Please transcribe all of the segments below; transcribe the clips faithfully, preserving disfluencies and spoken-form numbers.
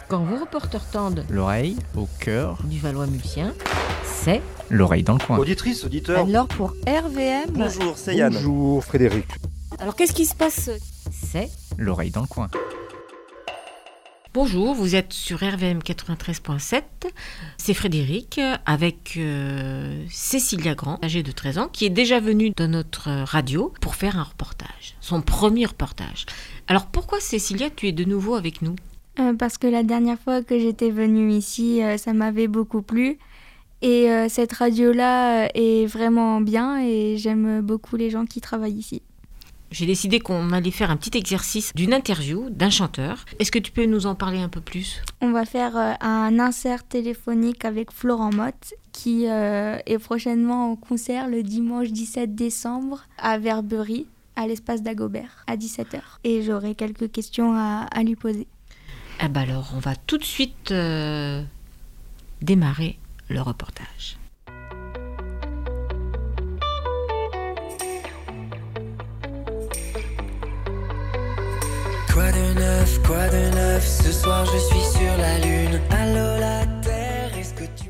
Quand vos reporters tendent L'oreille au cœur du Valois-Mulsien, c'est l'oreille dans le coin. Auditrice, auditeur. alors pour R V M. Bonjour, c'est Yann. Bonjour Frédéric. Alors qu'est-ce qui se passe? C'est L'oreille dans le coin. Bonjour, vous êtes sur R V M quatre-vingt-treize point sept. C'est Frédéric avec euh, Cécilia Grand, âgée de treize ans, qui est déjà venue dans notre radio pour faire un reportage, son premier reportage. Alors pourquoi Cécilia, tu es de nouveau avec nous? Euh, parce que la dernière fois que j'étais venue ici, euh, ça m'avait beaucoup plu. Et euh, cette radio-là euh, est vraiment bien et j'aime beaucoup les gens qui travaillent ici. J'ai décidé qu'on allait faire un petit exercice d'une interview d'un chanteur. Est-ce que tu peux nous en parler un peu plus? On va faire euh, un insert téléphonique avec Florent Motte qui euh, est prochainement en concert le dimanche dix-sept décembre à Verberie, à l'espace d'Agobert, à dix-sept heures. Et j'aurai quelques questions à, à lui poser. Ah bah alors, on va tout de suite euh, démarrer le reportage. Quoi de neuf, quoi de neuf, ce soir je suis sur la lune. Allô la terre, est-ce que tu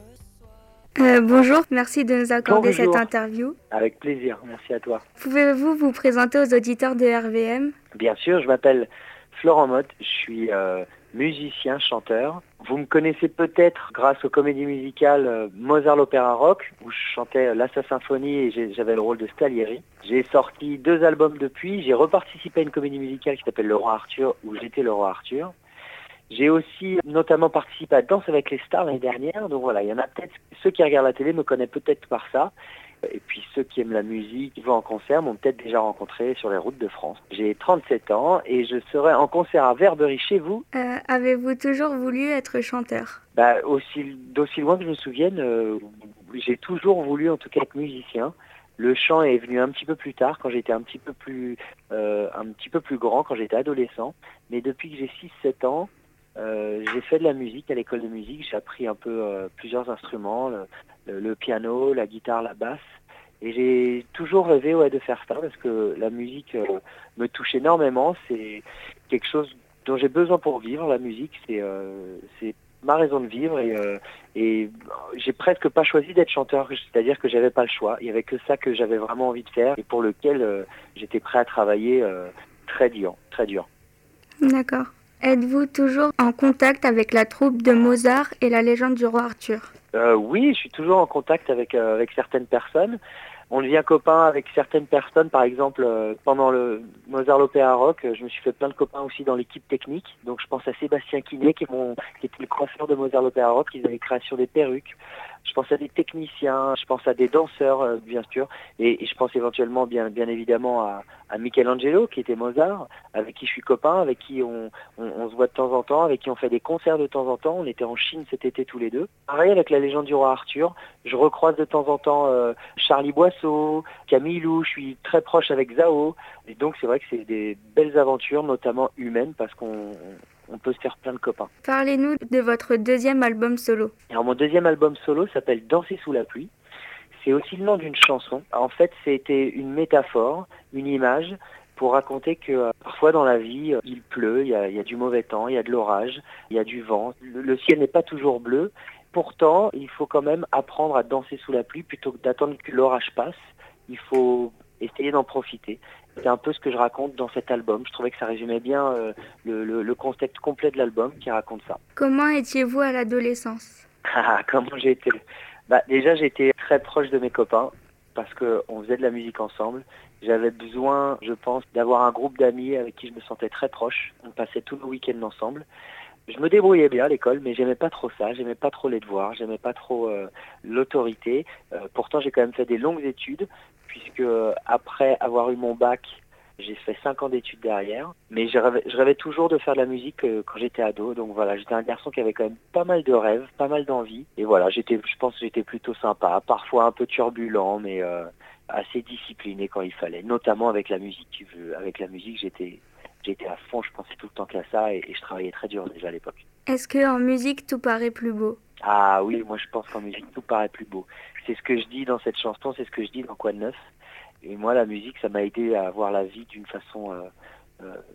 me reçois? Euh, bonjour, merci de nous accorder Bonjour. cette interview. Avec plaisir, merci à toi. Pouvez-vous vous présenter aux auditeurs de R V M? Bien sûr, je m'appelle Florent Motte, je suis euh, musicien, chanteur. Vous me connaissez peut-être grâce aux comédies musicales euh, Mozart l'Opéra Rock, où je chantais euh, l'Assa Symphonie et j'ai- j'avais le rôle de Salieri. J'ai sorti deux albums depuis, j'ai reparticipé à une comédie musicale qui s'appelle Le Roi Arthur, où j'étais le Roi Arthur. J'ai aussi notamment participé à Danse avec les stars l'année dernière, donc voilà, il y en a peut-être, ceux qui regardent la télé me connaissent peut-être par ça. Et puis ceux qui aiment la musique, qui vont en concert, m'ont peut-être déjà rencontré sur les routes de France. J'ai trente-sept ans et je serai en concert à Verberie chez vous. Euh, avez-vous toujours voulu être chanteur? Bah, aussi, d'aussi loin que je me souvienne, euh, j'ai toujours voulu en tout cas être musicien. Le chant est venu un petit peu plus tard, quand j'étais un petit peu plus, euh, un petit peu plus grand, quand j'étais adolescent. Mais depuis que j'ai six sept ans, euh, j'ai fait de la musique à l'école de musique. J'ai appris un peu euh, plusieurs instruments, le, le- le piano, la guitare, la basse. Et j'ai toujours rêvé ouais, de faire ça parce que la musique euh, me touche énormément. C'est quelque chose dont j'ai besoin pour vivre. La musique, c'est euh, c'est ma raison de vivre et, euh, et j'ai presque pas choisi d'être chanteur. C'est-à-dire que j'avais pas le choix. Il y avait que ça que j'avais vraiment envie de faire et pour lequel euh, j'étais prêt à travailler euh, très dur, très dur. D'accord. Êtes-vous toujours en contact avec la troupe de Mozart et la légende du roi Arthur? Euh, oui, je suis toujours en contact avec, euh, avec certaines personnes. On devient copain avec certaines personnes, par exemple, euh, pendant le Mozart l'Opéra Rock, euh, je me suis fait plein de copains aussi dans l'équipe technique. Donc je pense à Sébastien Quinet, qui, est mon- qui était le coiffeur de Mozart l'Opéra Rock, qui avait création des perruques. Je pense à des techniciens, je pense à des danseurs, euh, bien sûr. Et, et je pense éventuellement, bien, bien évidemment, à, à Michelangelo, qui était Mozart, avec qui je suis copain, avec qui on, on, on se voit de temps en temps, avec qui on fait des concerts de temps en temps. On était en Chine cet été tous les deux. Pareil avec la légende du roi Arthur. Je recroise de temps en temps euh, Charlie Boisseau, Camille Lou, je suis très proche avec Zao. Et donc c'est vrai que c'est des belles aventures, notamment humaines, parce qu'on on peut se faire plein de copains. Parlez-nous de votre deuxième album solo. Alors mon deuxième album solo s'appelle Danser sous la pluie. C'est aussi le nom d'une chanson. En fait, c'était une métaphore, une image pour raconter que euh, parfois dans la vie, euh, il pleut, il y, a, il y a du mauvais temps, il y a de l'orage, il y a du vent. Le, le ciel n'est pas toujours bleu. Pourtant, il faut quand même apprendre à danser sous la pluie plutôt que d'attendre que l'orage passe. Il faut essayer d'en profiter. C'est un peu ce que je raconte dans cet album. Je trouvais que ça résumait bien euh, le, le, le concept complet de l'album qui raconte ça. Comment étiez-vous à l'adolescence? Ah, comment j'ai été? Bah, déjà, j'étais très proche de mes copains parce qu'on faisait de la musique ensemble. J'avais besoin, je pense, d'avoir un groupe d'amis avec qui je me sentais très proche. On passait tous nos week-ends ensemble. Je me débrouillais bien à l'école, mais j'aimais pas trop ça. J'aimais pas trop les devoirs. J'aimais pas trop euh, l'autorité. Euh, pourtant, j'ai quand même fait des longues études puisque euh, après avoir eu mon bac, j'ai fait cinq ans d'études derrière, mais je rêvais, je rêvais toujours de faire de la musique euh, quand j'étais ado. Donc voilà, j'étais un garçon qui avait quand même pas mal de rêves, pas mal d'envie. Et voilà, j'étais, je pense que j'étais plutôt sympa, parfois un peu turbulent, mais euh, assez discipliné quand il fallait. Notamment avec la musique. Tu veux, avec la musique, j'étais, j'étais à fond. Je pensais tout le temps qu'à ça, et, et je travaillais très dur déjà à l'époque. Est-ce que en musique tout paraît plus beau? Ah oui, moi je pense qu'en musique tout paraît plus beau. C'est ce que je dis dans cette chanson, c'est ce que je dis dans Quoi de neuf. Et moi la musique, ça m'a aidé à voir la vie d'une façon euh, euh,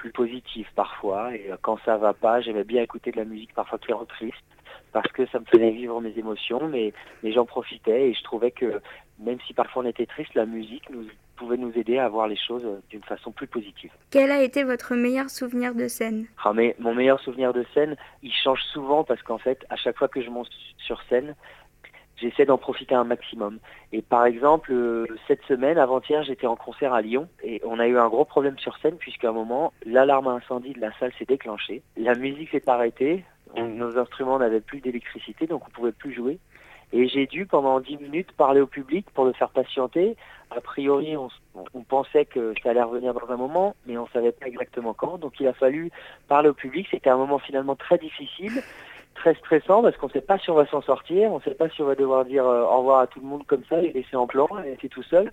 plus positives parfois. Et quand ça va pas, j'aimais bien écouter de la musique parfois claire triste, parce que ça me faisait vivre mes émotions, mais, mais j'en profitais et je trouvais que même si parfois on était triste, la musique nous, pouvait nous aider à voir les choses d'une façon plus positive. Quel a été votre meilleur souvenir de scène ? Ah, mais mon meilleur souvenir de scène, il change souvent parce qu'en fait, à chaque fois que je monte sur scène, j'essaie d'en profiter un maximum. Et par exemple, euh, cette semaine, avant-hier, j'étais en concert à Lyon et on a eu un gros problème sur scène puisqu'à un moment, l'alarme incendie de la salle s'est déclenchée. La musique s'est arrêtée, on, nos instruments n'avaient plus d'électricité, donc on ne pouvait plus jouer. Et j'ai dû, pendant dix minutes, parler au public pour le faire patienter. A priori, on, on pensait que ça allait revenir dans un moment, mais on ne savait pas exactement quand. Donc il a fallu parler au public. C'était un moment finalement très difficile, très stressant, parce qu'on ne sait pas si on va s'en sortir, on ne sait pas si on va devoir dire euh, au revoir à tout le monde comme ça, et laisser en plan, et rester tout seul.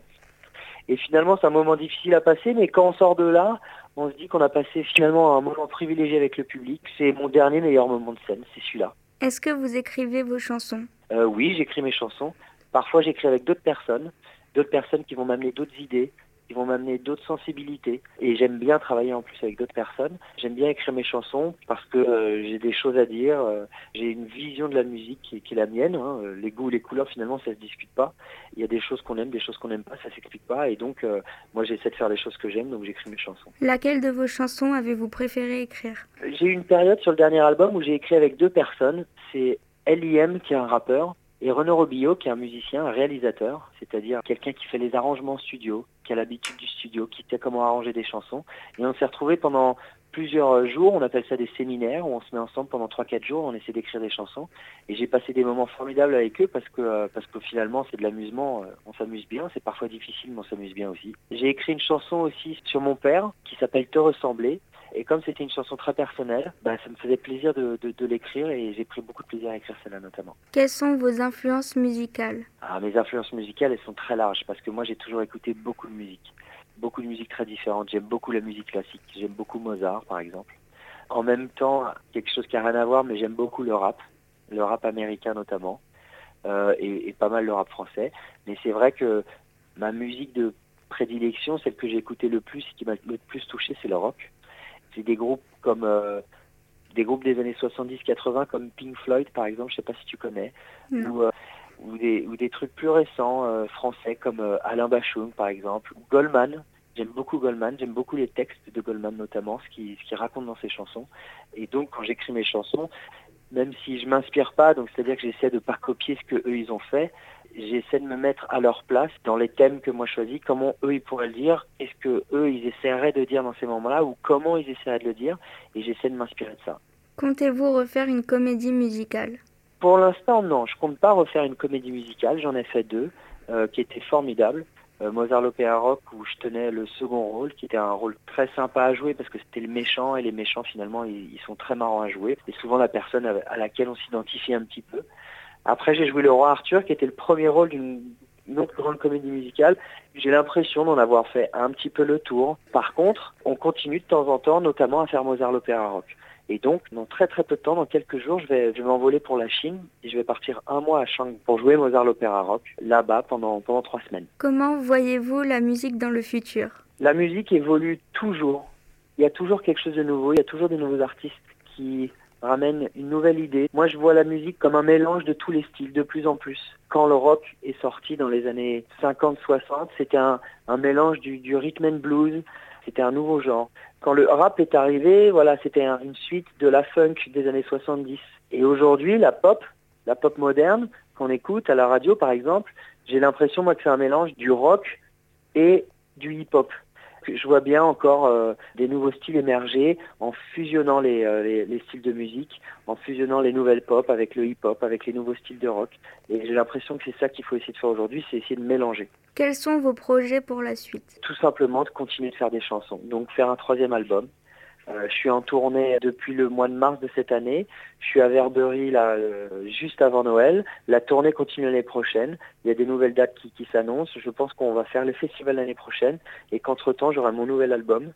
Et finalement, c'est un moment difficile à passer, mais quand on sort de là, on se dit qu'on a passé finalement un moment privilégié avec le public. C'est mon dernier meilleur moment de scène, c'est celui-là. Est-ce que vous écrivez vos chansons ? Euh, oui, j'écris mes chansons. Parfois, j'écris avec d'autres personnes, d'autres personnes qui vont m'amener d'autres idées, qui vont m'amener d'autres sensibilités. Et j'aime bien travailler en plus avec d'autres personnes. J'aime bien écrire mes chansons parce que euh, j'ai des choses à dire. Euh, j'ai une vision de la musique qui, qui est la mienne. Hein. Les goûts, les couleurs, finalement, ça se discute pas. Il y a des choses qu'on aime, des choses qu'on n'aime pas, ça s'explique pas. Et donc, euh, moi, j'essaie de faire les choses que j'aime, donc j'écris mes chansons. Laquelle de vos chansons avez-vous préféré écrire ? J'ai eu une période sur le dernier album où j'ai écrit avec deux personnes. C'est L I M qui est un rappeur et Renaud Robillot qui est un musicien, un réalisateur, c'est-à-dire quelqu'un qui fait les arrangements studio, qui a l'habitude du studio, qui sait comment arranger des chansons. Et on s'est retrouvés pendant plusieurs jours, on appelle ça des séminaires, où on se met ensemble pendant trois quatre jours, on essaie d'écrire des chansons. Et j'ai passé des moments formidables avec eux parce que, euh, parce que finalement c'est de l'amusement, euh, on s'amuse bien, c'est parfois difficile mais on s'amuse bien aussi. J'ai écrit une chanson aussi sur mon père qui s'appelle Te ressembler. Et comme c'était une chanson très personnelle, bah, ça me faisait plaisir de, de, de l'écrire et j'ai pris beaucoup de plaisir à écrire celle-là notamment. Quelles sont vos influences musicales ? Ah, mes influences musicales, elles sont très larges parce que moi j'ai toujours écouté beaucoup de musique. Beaucoup de musique très différente. J'aime beaucoup la musique classique. J'aime beaucoup Mozart par exemple. En même temps, quelque chose qui n'a rien à voir, mais j'aime beaucoup le rap. Le rap américain notamment. Euh, et, et pas mal le rap français. Mais c'est vrai que ma musique de prédilection, celle que j'ai écoutée le plus, qui m'a le plus touché, c'est le rock. C'est des groupes comme euh, des groupes des années soixante-dix quatre-vingts comme Pink Floyd par exemple, je sais pas si tu connais, ou, euh, ou des ou des trucs plus récents euh, français comme euh, Alain Bachung par exemple, ou Goldman. J'aime beaucoup Goldman, j'aime beaucoup les textes de Goldman notamment, ce qu'il ce qu'il raconte dans ses chansons. Et donc quand j'écris mes chansons, même si je m'inspire pas, donc c'est-à-dire que j'essaie de pas copier ce que eux ils ont fait, j'essaie de me mettre à leur place dans les thèmes que moi je choisis, comment eux ils pourraient le dire, est-ce que eux ils essaieraient de dire dans ces moments-là ou comment ils essaieraient de le dire, et j'essaie de m'inspirer de ça. Comptez-vous refaire une comédie musicale ? Pour l'instant non, je compte pas refaire une comédie musicale, j'en ai fait deux euh, qui étaient formidables. Euh, Mozart l'Opéra Rock où je tenais le second rôle, qui était un rôle très sympa à jouer parce que c'était le méchant et les méchants finalement ils, ils sont très marrants à jouer et souvent la personne à, à laquelle on s'identifie un petit peu. Après, j'ai joué le roi Arthur, qui était le premier rôle d'une autre grande comédie musicale. J'ai l'impression d'en avoir fait un petit peu le tour. Par contre, on continue de temps en temps, notamment à faire Mozart l'Opéra Rock. Et donc, dans très très peu de temps, dans quelques jours, je vais, je vais m'envoler pour la Chine et je vais partir un mois à Shanghai pour jouer Mozart l'Opéra Rock, là-bas, pendant, pendant trois semaines. Comment voyez-vous la musique dans le futur ? La musique évolue toujours. Il y a toujours quelque chose de nouveau, il y a toujours des nouveaux artistes qui ramène une nouvelle idée. Moi, je vois la musique comme un mélange de tous les styles, de plus en plus. Quand le rock est sorti dans les années cinquante soixante, c'était un, un mélange du, du rhythm and blues, c'était un nouveau genre. Quand le rap est arrivé, voilà, c'était un, une suite de la funk des années soixante-dix. Et aujourd'hui, la pop, la pop moderne, qu'on écoute à la radio, par exemple, j'ai l'impression, moi, que c'est un mélange du rock et du hip-hop. Je vois bien encore euh, des nouveaux styles émerger en fusionnant les, euh, les, les styles de musique, en fusionnant les nouvelles pop avec le hip-hop, avec les nouveaux styles de rock. Et j'ai l'impression que c'est ça qu'il faut essayer de faire aujourd'hui, c'est essayer de mélanger. Quels sont vos projets pour la suite ? Tout simplement de continuer de faire des chansons, donc faire un troisième album. Euh, je suis en tournée depuis le mois de mars de cette année. Je suis à Verberie là, euh, juste avant Noël. La tournée continue l'année prochaine. Il y a des nouvelles dates qui, qui s'annoncent. Je pense qu'on va faire le festival l'année prochaine et qu'entre-temps, j'aurai mon nouvel album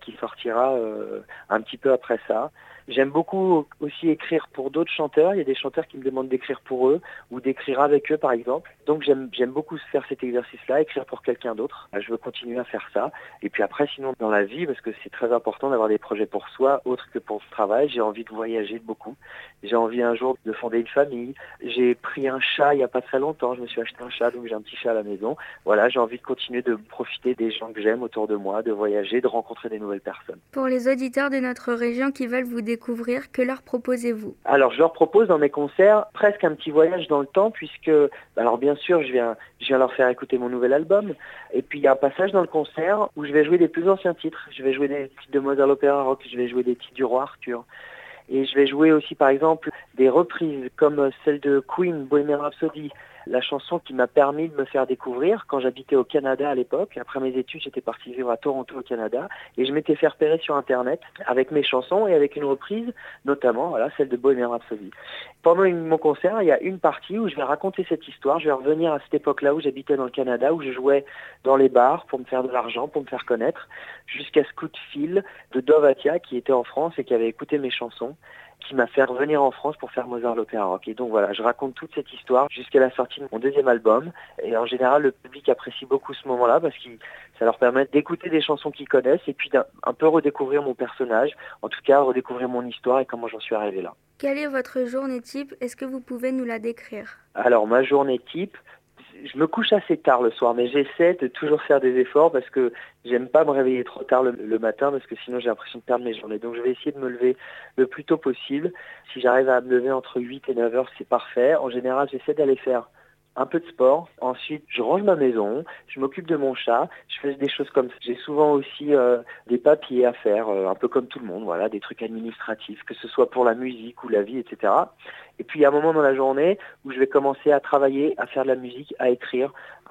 qui sortira euh, un petit peu après ça. J'aime beaucoup aussi écrire pour d'autres chanteurs. Il y a des chanteurs qui me demandent d'écrire pour eux ou d'écrire avec eux, par exemple. Donc j'aime j'aime beaucoup faire cet exercice-là, écrire pour quelqu'un d'autre. Je veux continuer à faire ça. Et puis après, sinon, dans la vie, parce que c'est très important d'avoir des projets pour soi, autres que pour le travail, j'ai envie de voyager beaucoup. J'ai envie un jour de fonder une famille. J'ai pris un chat il n'y a pas très longtemps. Je me suis acheté un chat, donc j'ai un petit chat à la maison. Voilà, j'ai envie de continuer de profiter des gens que j'aime autour de moi, de voyager, de rencontrer des nouvelles personnes. Pour les auditeurs de notre région qui veulent vous découvrir, que leur proposez-vous? Alors, je leur propose dans mes concerts presque un petit voyage dans le temps, puisque, alors bien sûr, je viens, je viens leur faire écouter mon nouvel album, et puis il y a un passage dans le concert où je vais jouer des plus anciens titres. Je vais jouer des titres de Mozart l'Opéra Rock, je vais jouer des titres du Roi Arthur, et je vais jouer aussi, par exemple, des reprises comme celle de Queen, Bohemian Rhapsody, la chanson qui m'a permis de me faire découvrir quand j'habitais au Canada à l'époque. Après mes études, j'étais parti vivre à Toronto au Canada et je m'étais fait repérer sur Internet avec mes chansons et avec une reprise, notamment voilà, celle de Bohemian Rhapsody. Pendant une, mon concert, il y a une partie où je vais raconter cette histoire. Je vais revenir à cette époque-là où j'habitais dans le Canada, où je jouais dans les bars pour me faire de l'argent, pour me faire connaître, jusqu'à ce coup de fil de Dov Atia qui était en France et qui avait écouté mes chansons, qui m'a fait revenir en France pour faire Mozart l'Opéra Rock. Et donc voilà, je raconte toute cette histoire jusqu'à la sortie de mon deuxième album. Et en général, le public apprécie beaucoup ce moment-là parce que ça leur permet d'écouter des chansons qu'ils connaissent et puis d'un un peu redécouvrir mon personnage, en tout cas redécouvrir mon histoire et comment j'en suis arrivé là. Quelle est votre journée type? Est-ce que vous pouvez nous la décrire? Alors, ma journée type, je me couche assez tard le soir, mais j'essaie de toujours faire des efforts parce que j'aime pas me réveiller trop tard le, le matin parce que sinon j'ai l'impression de perdre mes journées. Donc je vais essayer de me lever le plus tôt possible. Si j'arrive à me lever entre huit et neuf heures, c'est parfait. En général, j'essaie d'aller faire un peu de sport. Ensuite, je range ma maison, je m'occupe de mon chat, je fais des choses comme ça. J'ai souvent aussi euh, des papiers à faire, euh, un peu comme tout le monde, voilà, des trucs administratifs, que ce soit pour la musique ou la vie, et cetera. Et puis il y a un moment dans la journée où je vais commencer à travailler, à faire de la musique, à écrire,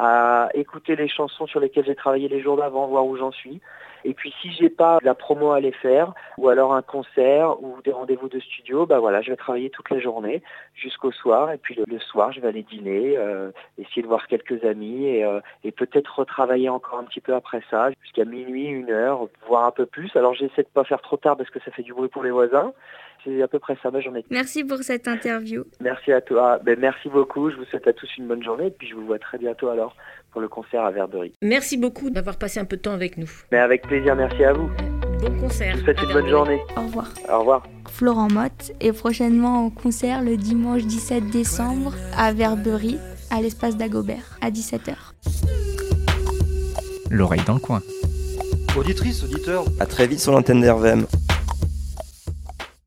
à écouter les chansons sur lesquelles j'ai travaillé les jours d'avant, voir où j'en suis. Et puis si j'ai pas de la promo à aller faire, ou alors un concert, ou des rendez-vous de studio, bah voilà, je vais travailler toute la journée jusqu'au soir. Et puis le, le soir, je vais aller dîner, euh, essayer de voir quelques amis, et, euh, et peut-être retravailler encore un petit peu après ça, jusqu'à minuit, une heure, voire un peu plus. Alors j'essaie de pas faire trop tard parce que ça fait du bruit pour les voisins. C'est à peu près ça ma journée. Merci pour cette interview. Merci à toi. Ben, merci beaucoup. Je vous souhaite à tous une bonne journée. Et puis je vous vois très bientôt alors pour le concert à Verberie. Merci beaucoup d'avoir passé un peu de temps avec nous. Mais avec plaisir, merci à vous. Bon concert. Je vous souhaite une bonne Verberie. journée. Au revoir. Au revoir. Florent Motte est prochainement au concert le dimanche dix-sept décembre à Verberie, à l'espace d'Agobert, à dix-sept heures. L'oreille dans le coin. Auditrice, auditeur, À très vite sur l'antenne d'R V M.